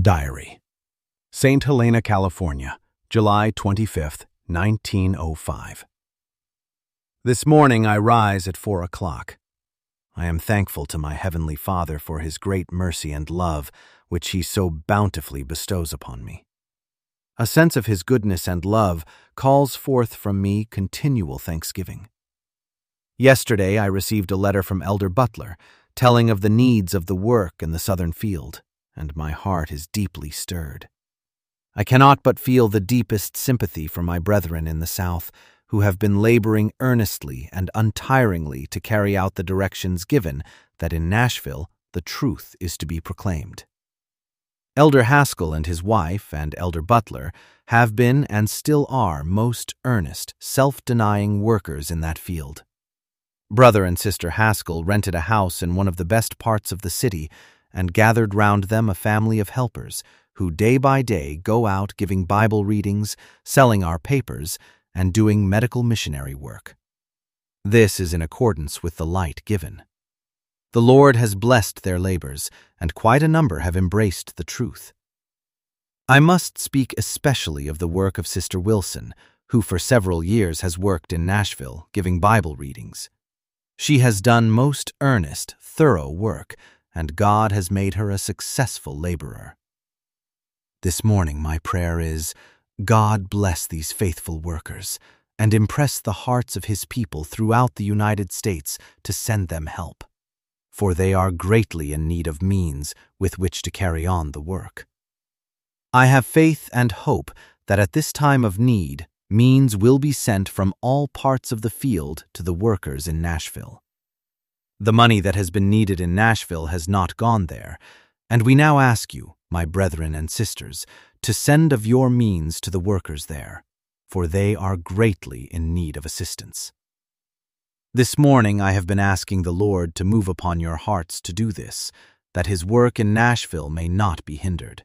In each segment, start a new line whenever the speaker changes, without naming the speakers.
Diary. St. Helena, California, July 25th, 1905. This morning I rise at 4 o'clock. I am thankful to my Heavenly Father for His great mercy and love which He so bountifully bestows upon me. A sense of His goodness and love calls forth from me continual thanksgiving. Yesterday I received a letter from Elder Butler telling of the needs of the work in the southern field, and my heart is deeply stirred. I cannot but feel the deepest sympathy for my brethren in the South, who have been laboring earnestly and untiringly to carry out the directions given that in Nashville the truth is to be proclaimed. Elder Haskell and his wife and Elder Butler have been and still are most earnest, self-denying workers in that field. Brother and Sister Haskell rented a house in one of the best parts of the city and gathered round them a family of helpers who day by day go out giving Bible readings, selling our papers, and doing medical missionary work. This is in accordance with the light given. The Lord has blessed their labors, and quite a number have embraced the truth. I must speak especially of the work of Sister Wilson, who for several years has worked in Nashville giving Bible readings. She has done most earnest, thorough work, and God has made her a successful laborer. This morning my prayer is, God bless these faithful workers and impress the hearts of His people throughout the United States to send them help, for they are greatly in need of means with which to carry on the work. I have faith and hope that at this time of need, means will be sent from all parts of the field to the workers in Nashville. The money that has been needed in Nashville has not gone there, and we now ask you, my brethren and sisters, to send of your means to the workers there, for they are greatly in need of assistance. This morning I have been asking the Lord to move upon your hearts to do this, that His work in Nashville may not be hindered.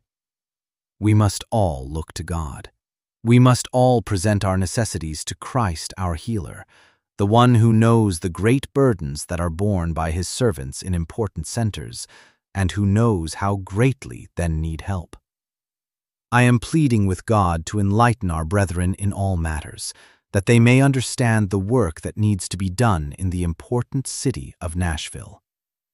We must all look to God. We must all present our necessities to Christ our healer, the one who knows the great burdens that are borne by His servants in important centers, and who knows how greatly then need help. I am pleading with God to enlighten our brethren in all matters, that they may understand the work that needs to be done in the important city of Nashville.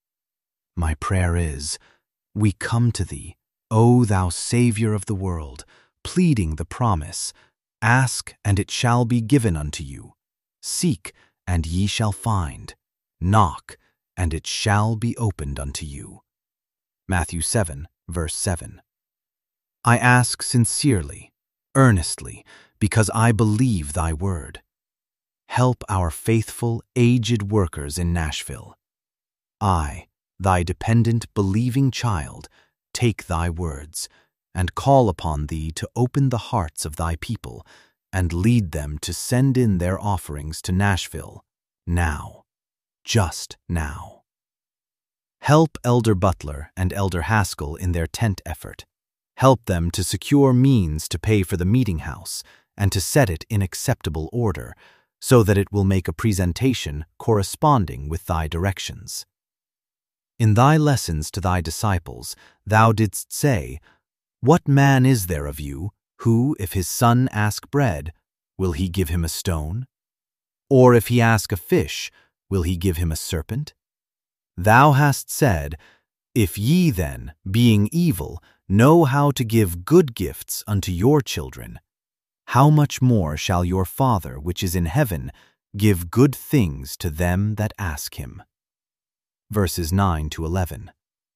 My prayer is, we come to Thee, O Thou Savior of the world, pleading the promise, ask and it shall be given unto you. Seek, and ye shall find. Knock, and it shall be opened unto you. Matthew 7, verse 7. I ask sincerely, earnestly, because I believe Thy word. Help our faithful, aged workers in Nashville. I, Thy dependent, believing child, take Thy words, and call upon Thee to open the hearts of Thy people, and lead them to send in their offerings to Nashville, now, just now. Help Elder Butler and Elder Haskell in their tent effort. Help them to secure means to pay for the meeting house and to set it in acceptable order, so that it will make a presentation corresponding with Thy directions. In Thy lessons to Thy disciples, Thou didst say, What man is there of you, who, if his son ask bread, will he give him a stone? Or if he ask a fish, will he give him a serpent? Thou hast said, If ye then, being evil, know how to give good gifts unto your children, how much more shall your Father which is in heaven give good things to them that ask Him? Verses 9 to 11.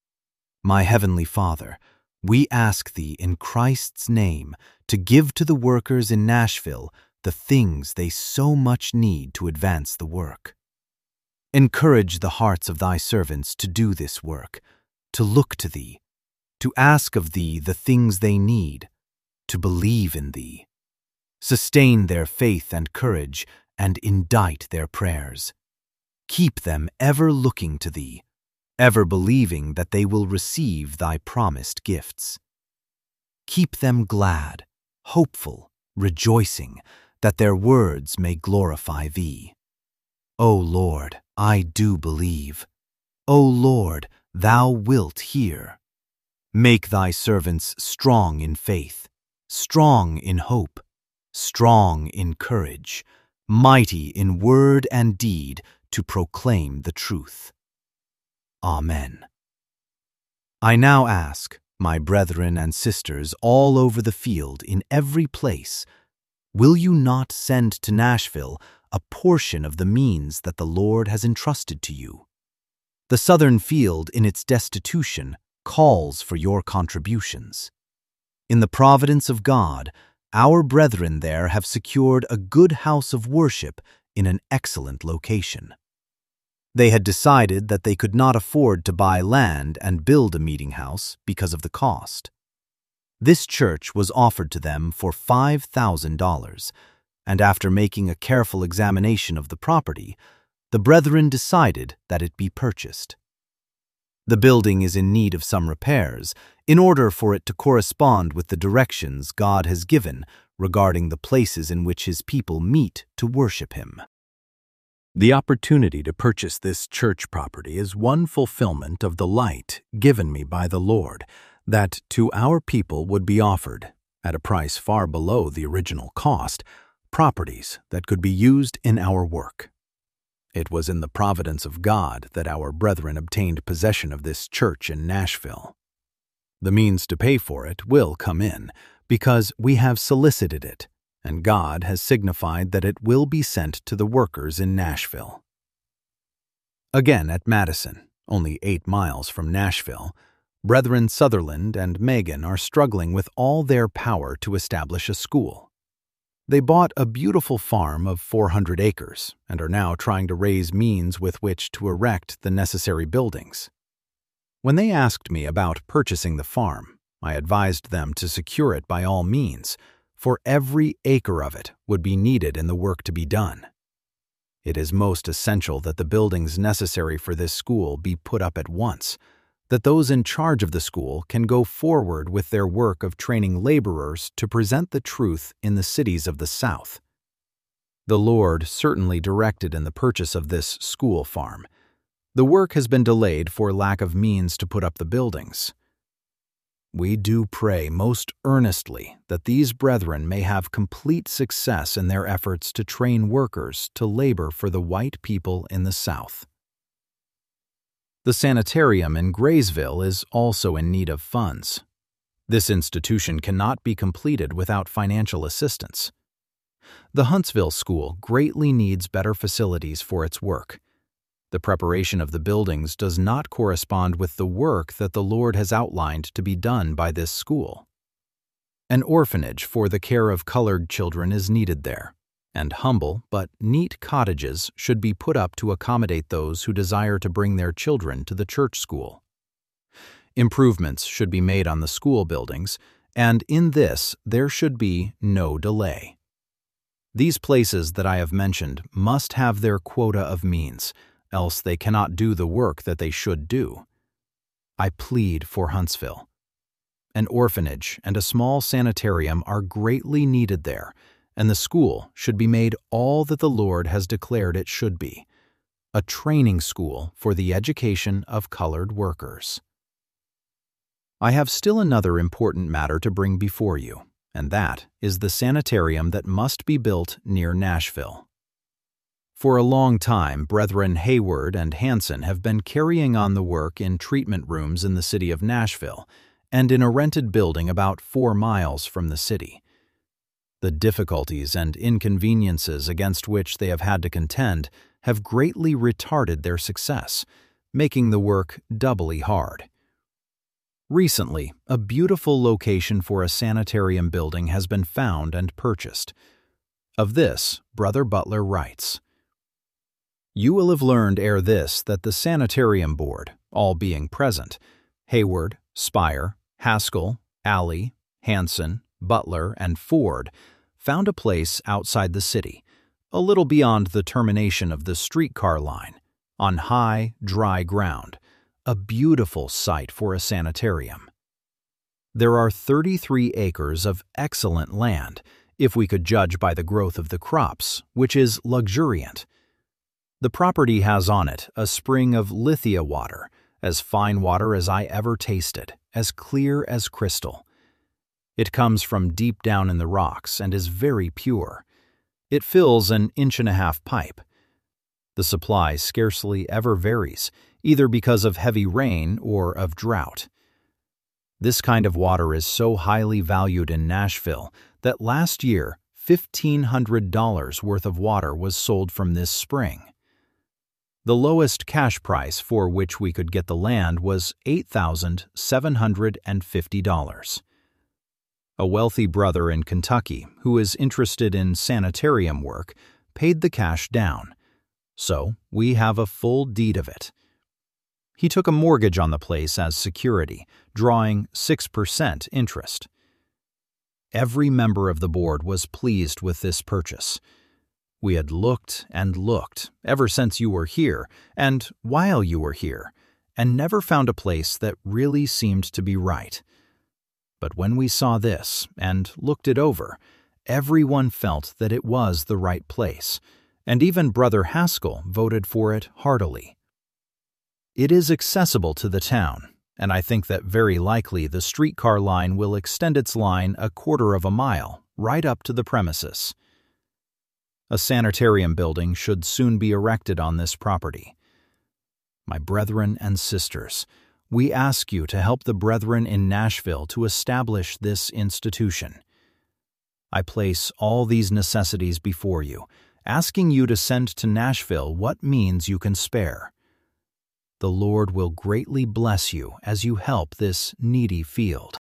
My Heavenly Father, we ask Thee in Christ's name to give to the workers in Nashville the things they so much need to advance the work. Encourage the hearts of Thy servants to do this work, to look to Thee, to ask of Thee the things they need, to believe in Thee. Sustain their faith and courage, and indite their prayers. Keep them ever looking to Thee, ever believing that they will receive Thy promised gifts. Keep them glad, hopeful, rejoicing, that their words may glorify Thee. O Lord, I do believe. O Lord, Thou wilt hear. Make thy servants strong in faith, strong in hope, strong in courage, mighty in word and deed to proclaim the truth. Amen. I now ask, my brethren and sisters all over the field in every place, will you not send to Nashville a portion of the means that the Lord has entrusted to you? The southern field in its destitution calls for your contributions. In the providence of God, our brethren there have secured a good house of worship in an excellent location. They had decided that they could not afford to buy land and build a meeting house because of the cost. This church was offered to them for $5,000, and after making a careful examination of the property, the brethren decided that it be purchased. The building is in need of some repairs in order for it to correspond with the directions God has given regarding the places in which His people meet to worship Him. The opportunity to purchase this church property is one fulfillment of the light given me by the Lord that to our people would be offered, at a price far below the original cost, properties that could be used in our work. It was in the providence of God that our brethren obtained possession of this church in Nashville. The means to pay for it will come in because we have solicited it, and God has signified that it will be sent to the workers in Nashville. Again at Madison, only 8 miles from Nashville, Brethren Sutherland and Megan are struggling with all their power to establish a school. They bought a beautiful farm of 400 acres and are now trying to raise means with which to erect the necessary buildings. When they asked me about purchasing the farm, I advised them to secure it by all means, for every acre of it would be needed in the work to be done. It is most essential that the buildings necessary for this school be put up at once, that those in charge of the school can go forward with their work of training laborers to present the truth in the cities of the South. The Lord certainly directed in the purchase of this school farm. The work has been delayed for lack of means to put up the buildings. We do pray most earnestly that these brethren may have complete success in their efforts to train workers to labor for the white people in the South. The sanitarium in Graysville is also in need of funds. This institution cannot be completed without financial assistance. The Huntsville School greatly needs better facilities for its work. The preparation of the buildings does not correspond with the work that the Lord has outlined to be done by this school. An orphanage for the care of colored children is needed there, and humble but neat cottages should be put up to accommodate those who desire to bring their children to the church school. Improvements should be made on the school buildings, and in this there should be no delay. These places that I have mentioned must have their quota of means, else they cannot do the work that they should do. I plead for Huntsville. An orphanage and a small sanitarium are greatly needed there, and the school should be made all that the Lord has declared it should be, a training school for the education of colored workers. I have still another important matter to bring before you, and that is the sanitarium that must be built near Nashville. For a long time, Brethren Hayward and Hanson have been carrying on the work in treatment rooms in the city of Nashville and in a rented building about 4 miles from the city. The difficulties and inconveniences against which they have had to contend have greatly retarded their success, making the work doubly hard. Recently, a beautiful location for a sanitarium building has been found and purchased. Of this, Brother Butler writes, "You will have learned ere this that the Sanitarium Board, all being present, Hayward, Spire, Haskell, Alley, Hanson, Butler, and Ford, found a place outside the city, a little beyond the termination of the streetcar line, on high, dry ground, a beautiful site for a sanitarium. There are 33 acres of excellent land, if we could judge by the growth of the crops, which is luxuriant. The property has on it a spring of lithia water, as fine water as I ever tasted, as clear as crystal. It comes from deep down in the rocks and is very pure. It fills an 1.5-inch pipe. The supply scarcely ever varies, either because of heavy rain or of drought. This kind of water is so highly valued in Nashville that last year, $1,500 worth of water was sold from this spring. The lowest cash price for which we could get the land was $8,750. A wealthy brother in Kentucky who is interested in sanitarium work paid the cash down, so we have a full deed of it. He took a mortgage on the place as security, drawing 6% interest. Every member of the board was pleased with this purchase. We had looked and looked ever since you were here and while you were here, and never found a place that really seemed to be right. But when we saw this and looked it over, everyone felt that it was the right place, and even Brother Haskell voted for it heartily. It is accessible to the town, and I think that very likely the streetcar line will extend its line 1/4 mile right up to the premises. A sanitarium building should soon be erected on this property. My brethren and sisters, we ask you to help the brethren in Nashville to establish this institution. I place all these necessities before you, asking you to send to Nashville what means you can spare. The Lord will greatly bless you as you help this needy field.